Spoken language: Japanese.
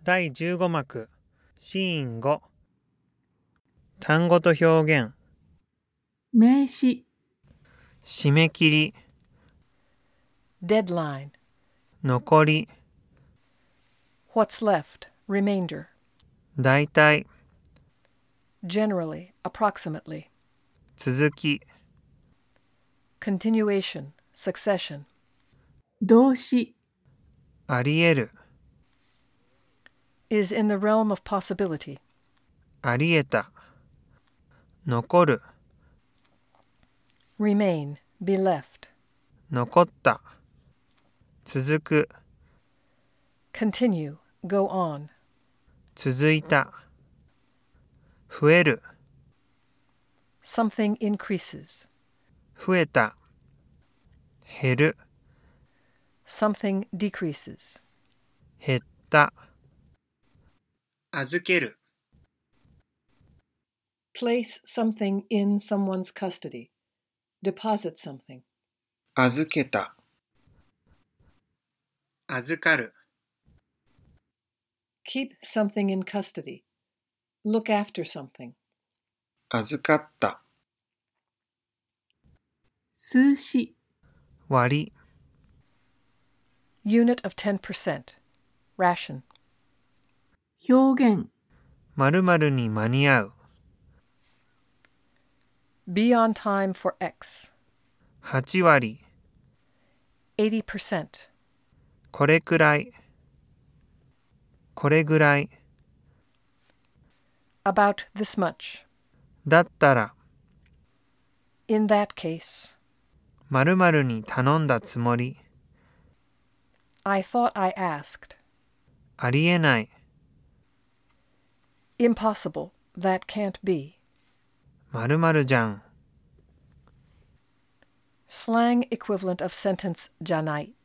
第15幕シーン5単語と表現名詞締め切り deadline, 残り what's left, remainder, 大体 generally, approximately, 続き continuation, succession, 動詞あり得る is in the realm of possibility, あり得た残る remain, be left, 残った続く continue, go on, 続いた増える something increases, 増えた減る something decreases, 減った預ける place something in someone's custody, deposit something, 預けた預かる keep something in custody, look after something, 預かった数詞割 unit of 10%, ration, 表現 〇〇に間に合う be on time for X, 8割 80%, これくらいこれぐらい about this much, だったら in that case, 〇〇に頼んだつもり I thought I asked, ありえない impossible, that can't be, 〇〇じゃん slang equivalent of sentence じゃない